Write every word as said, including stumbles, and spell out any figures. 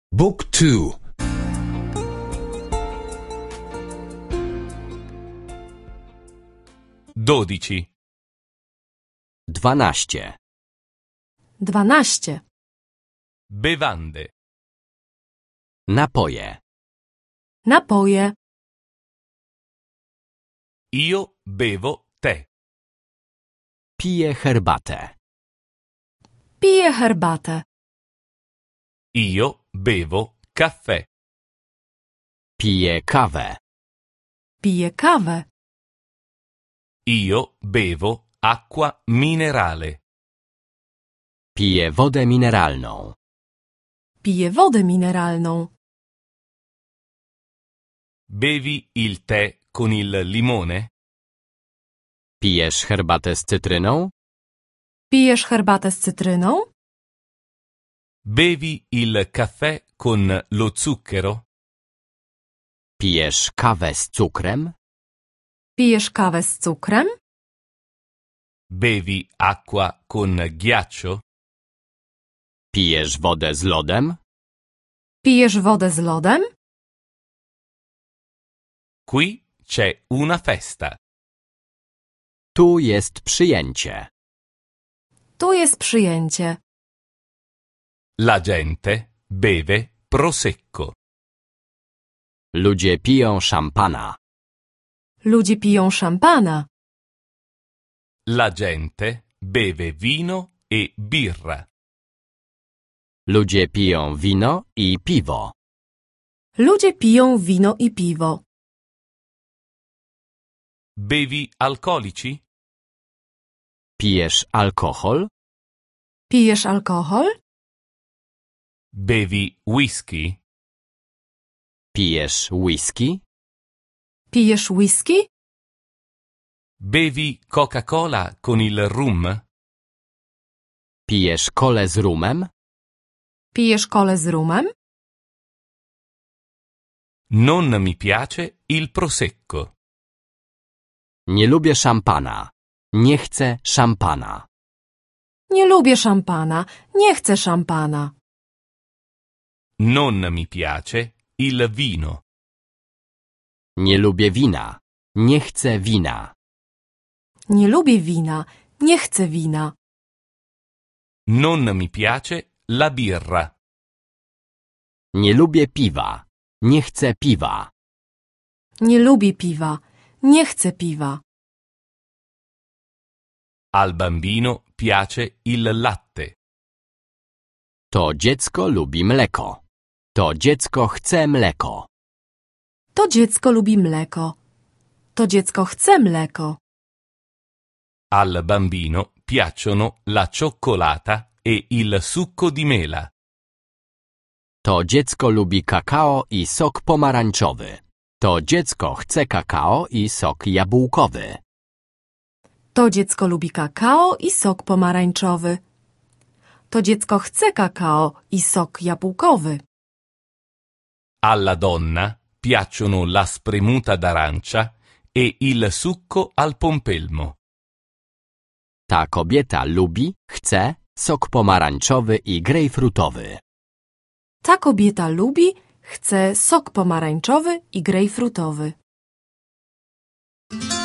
Book two. Dodici. Dwanaście. Dwanaście. Bevande. Napoje. Napoje. Io bevo tè. Piję herbatę. Piję herbatę. Io bevo caffè. Piję kawę. Piję kawę. Io bevo acqua minerale. Piję wodę mineralną. Piję wodę mineralną. Bevi il tè con il limone? Pijesz herbatę z cytryną? Pijesz herbatę z cytryną? Bevi il caffè con lo zucchero? Pijesz kawę z cukrem? Pijesz kawę z cukrem? Bevi acqua con ghiaccio? Pijesz wodę z lodem? Pijesz wodę z lodem? Qui c'è una festa. Tu jest przyjęcie. Tu jest przyjęcie. La gente beve prosecco. Ludzie piją szampana. Ludzie piją szampana. La gente beve vino e birra. Ludzie piją wino i piwo. Ludzie piją wino i piwo. Bevi alcolici? Pijesz alkohol? Pijesz alkohol? Bevi whisky? Pijesz whisky? Pijesz whisky? Bevi Coca-Cola con il rum? Pijesz kolę z rumem? Pijesz kolę z rumem? Non mi piace il prosecco. Nie lubię szampana. Nie chcę szampana. Nie lubię szampana. Nie chcę szampana. Non mi piace il vino. Nie lubię wina. Nie chcę wina. Nie lubię wina. Nie chcę wina. Non mi piace la birra. Nie lubię piwa. Nie chcę piwa. Nie lubię piwa. Nie chcę piwa. Al bambino piace il latte. To dziecko lubi mleko. To dziecko chce mleko. To dziecko lubi mleko. To dziecko chce mleko. Al bambino piacciono la cioccolata e il succo di mela. To dziecko lubi kakao i sok pomarańczowy. To dziecko chce kakao i sok jabłkowy. To dziecko lubi kakao i sok pomarańczowy. To dziecko chce kakao i sok jabłkowy. Alla donna piacciono la spremuta d'arancia e il succo al pompelmo. Ta kobieta lubi, chce sok pomarańczowy i grejpfrutowy. Ta kobieta lubi, chce sok pomarańczowy i grejpfrutowy.